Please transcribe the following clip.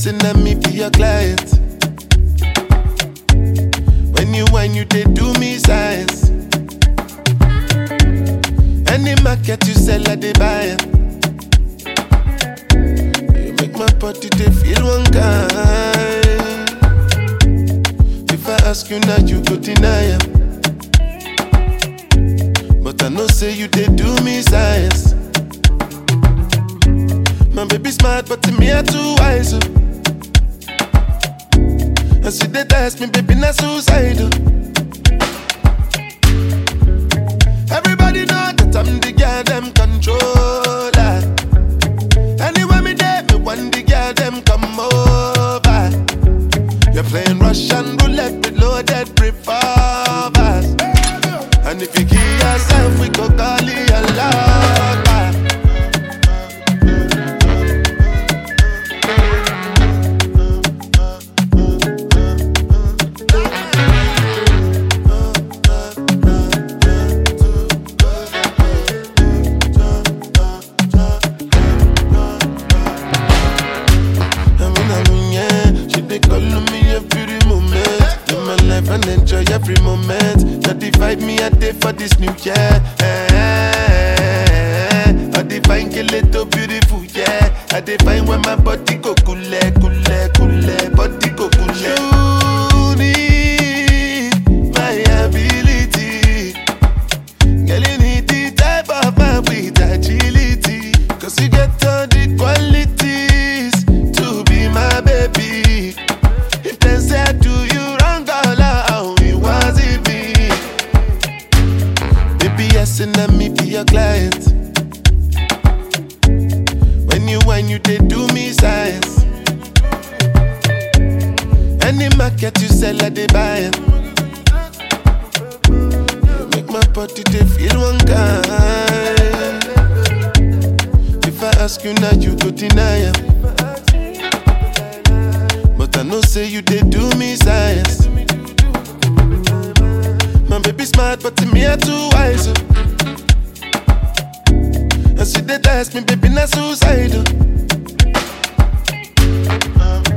asking at me be your client. When you whine, you they do me science. Any market you sell, I they buy it. You make my body they feel one kind. If I ask you now, you go deny it. But I know say you they do me science. My baby smart, but to me I too wise. And see they test me, baby, not suicidal. Everybody know that I'm the girl them controller. Anywhere me there, me want the girl them come over. You're playing Russian roulette with loaded revolvers. And if you kill yourself, we go call it a lover. And enjoy every moment. Notify me a day for this new year. I define kill it so beautiful, yeah. I define when my body go cool, body go cool. You need my ability. Girl, you need the type of man with agility. Cause you get all the qualities to be my baby. If they say I do you asking at me be your client. When you whine, you they do me science. Any market you sell, I they buy it. You make my body they feel one kind. If I ask you now, you go deny it. But I know say you they do me science. My baby smart, but to me I too wise. And see they test me, baby, not suicidal.